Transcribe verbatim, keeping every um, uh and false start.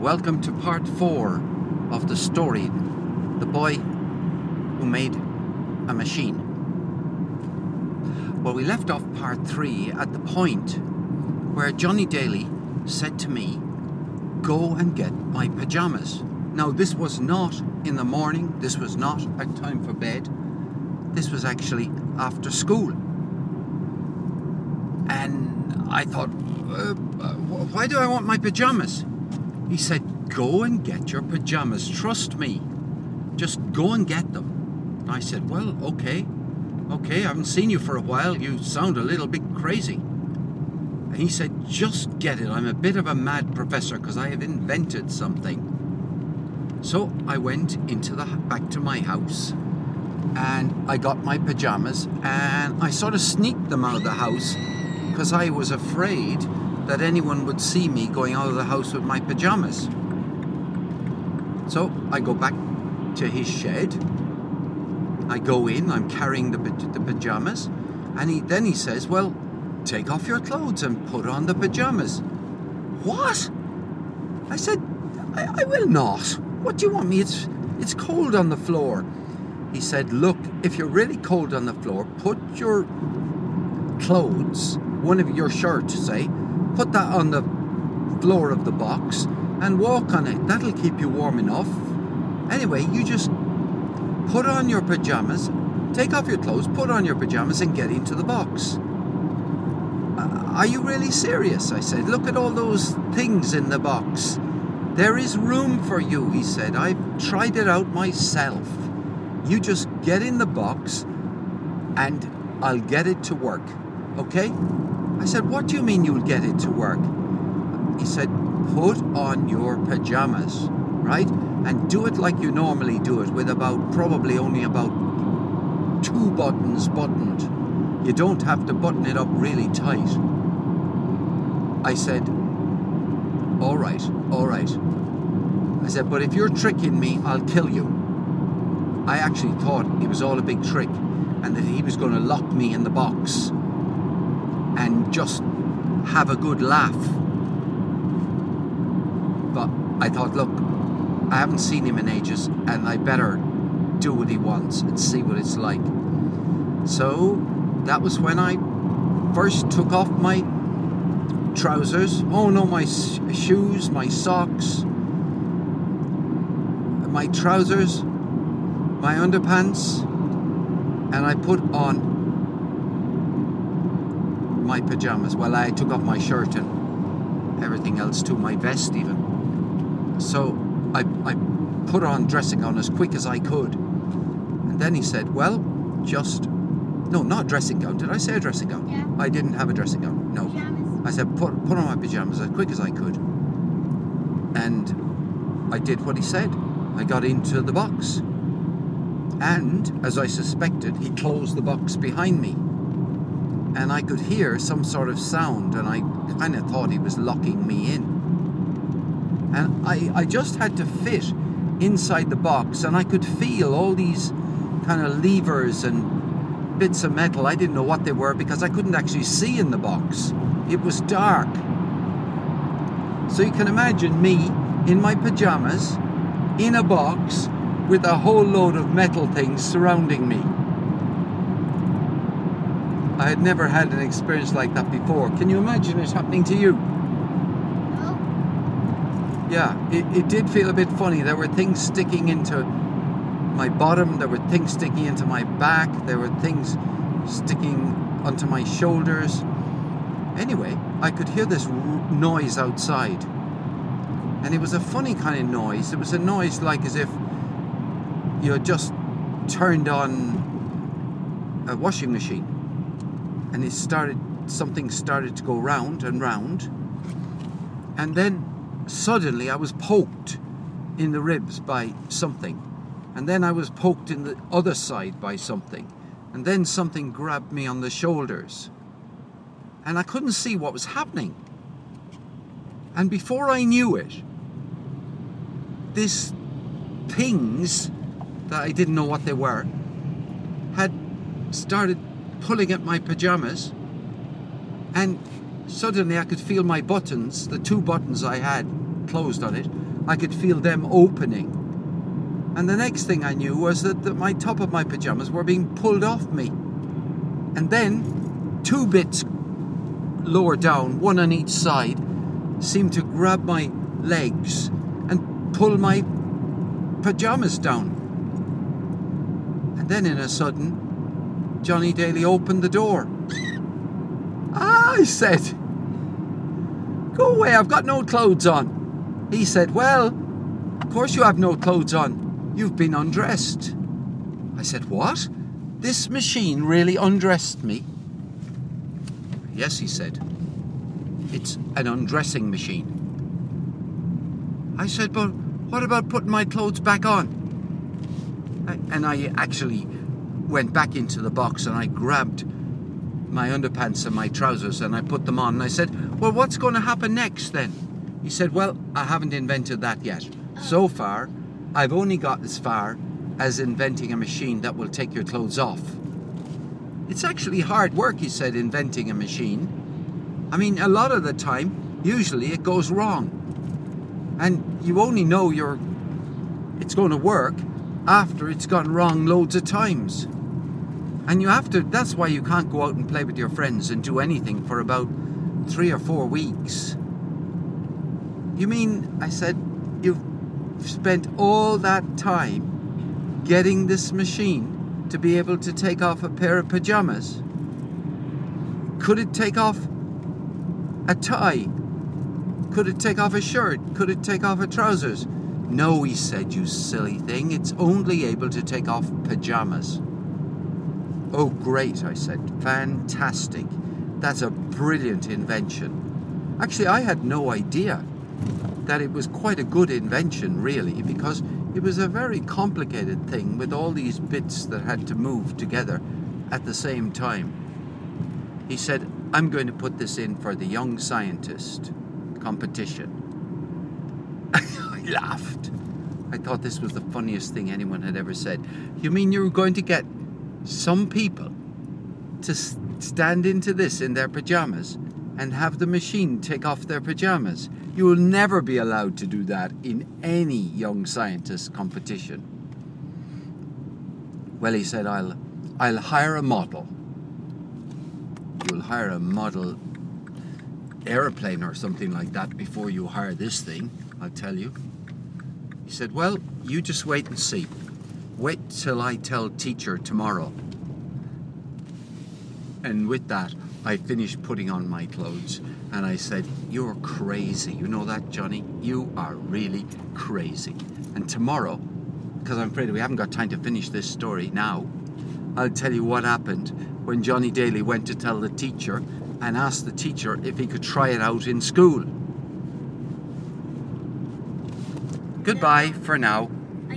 Welcome to part four of the story, The Boy Who Made a Machine. Well, we left off part three at the point where Johnny Daly said to me, go and get my pajamas. Now, this was not in the morning, this was not at time for bed, this was actually after school. And I thought, uh, why do I want my pajamas? He said, go and get your pajamas, trust me. Just go and get them. And I said, well, okay, okay, I haven't seen you for a while, you sound a little bit crazy. And he said, just get it, I'm a bit of a mad professor because I have invented something. So I went into the back to my house and I got my pajamas and I sort of sneaked them out of the house because I was afraid that anyone would see me going out of the house with my pajamas. So I go back to his shed, I go in, I'm carrying the, the pajamas, and he, then he says, well, take off your clothes and put on the pajamas. What? I said, I, I will not. What do you want me? It's, it's cold on the floor. He said, look, if you're really cold on the floor, put your clothes, one of your shirts, say, put that on the floor of the box and walk on it. That'll keep you warm enough. Anyway, you just put on your pajamas, take off your clothes, put on your pajamas and get into the box. Uh, are you really serious? I said, look at all those things in the box. There is room for you, he said. I've tried it out myself. You just get in the box and I'll get it to work, okay? I said, what do you mean you'll get it to work? He said, put on your pajamas, right? And do it like you normally do it, with about, probably only about two buttons buttoned. You don't have to button it up really tight. I said, all right, all right. I said, but if you're tricking me, I'll kill you. I actually thought it was all a big trick and that he was going to lock me in the box and just have a good laugh. But I thought, look, I haven't seen him in ages and I better do what he wants and see what it's like. So that was when I first took off my trousers. Oh no, my shoes, my socks, my trousers, my underpants, and I put on my pajamas. Well, I took off my shirt and everything else too, my vest even. So I, I put on dressing gown as quick as I could. And then he said, well, just, no, not dressing gown. Did I say a dressing gown? Yeah. I didn't have a dressing gown, no. Pajamas. I said, put, put on my pajamas as quick as I could. And I did what he said. I got into the box. And, as I suspected, he closed the box behind me. And I could hear some sort of sound, and I kind of thought he was locking me in. And I, I just had to fit inside the box, and I could feel all these kind of levers and bits of metal. I didn't know what they were because I couldn't actually see in the box. It was dark. So you can imagine me in my pajamas, in a box, with a whole load of metal things surrounding me. I had never had an experience like that before. Can you imagine it happening to you? No. Yeah, it, it did feel a bit funny. There were things sticking into my bottom, there were things sticking into my back, there were things sticking onto my shoulders. Anyway, I could hear this r- noise outside. And it was a funny kind of noise. It was a noise like as if you had just turned on a washing machine. And it started, something started to go round and round. And then suddenly I was poked in the ribs by something. And then I was poked in the other side by something. And then something grabbed me on the shoulders. And I couldn't see what was happening. And before I knew it, these things that I didn't know what they were had started pulling at my pajamas, and suddenly I could feel my buttons, the two buttons I had closed on it, I could feel them opening. And the next thing I knew was that the, my top of my pyjamas were being pulled off me. And then two bits lower down, one on each side, seemed to grab my legs and pull my pyjamas down. And then in a sudden, Johnny Daly opened the door. Ah, I said, "Go away, I've got no clothes on." He said, "Well, of course you have no clothes on. You've been undressed." I said, "What? This machine really undressed me?" "Yes," he said. "It's an undressing machine." I said, "But what about putting my clothes back on?" And I actually went back into the box and I grabbed my underpants and my trousers and I put them on and I said, "Well, what's going to happen next then?" He said, "Well, I haven't invented that yet. So far, I've only got as far as inventing a machine that will take your clothes off." It's actually hard work, he said, inventing a machine. I mean, a lot of the time, usually it goes wrong. And you only know you're, it's going to work after it's gone wrong loads of times. And you have to, that's why you can't go out and play with your friends and do anything for about three or four weeks. "You mean," I said, "you've spent all that time getting this machine to be able to take off a pair of pyjamas? Could it take off a tie? Could it take off a shirt? Could it take off a trousers?" "No," he said, "you silly thing. It's only able to take off pyjamas." "Oh, great," I said. "Fantastic. That's a brilliant invention." Actually, I had no idea that it was quite a good invention, really, because it was a very complicated thing with all these bits that had to move together at the same time. He said, "I'm going to put this in for the Young Scientist competition." I laughed. I thought this was the funniest thing anyone had ever said. "You mean you're going to get some people to stand into this in their pyjamas and have the machine take off their pyjamas? You will never be allowed to do that in any Young Scientist competition." "Well," he said, I'll, I'll hire a model." "You'll hire a model airplane or something like that before you hire this thing, I'll tell you." He said, "Well, you just wait and see. Wait till I tell teacher tomorrow." And with that, I finished putting on my clothes and I said, "You're crazy. You know that, Johnny? You are really crazy. And tomorrow, because I'm afraid we haven't got time to finish this story now, I'll tell you what happened when Johnny Daly went to tell the teacher and asked the teacher if he could try it out in school." Goodbye for now.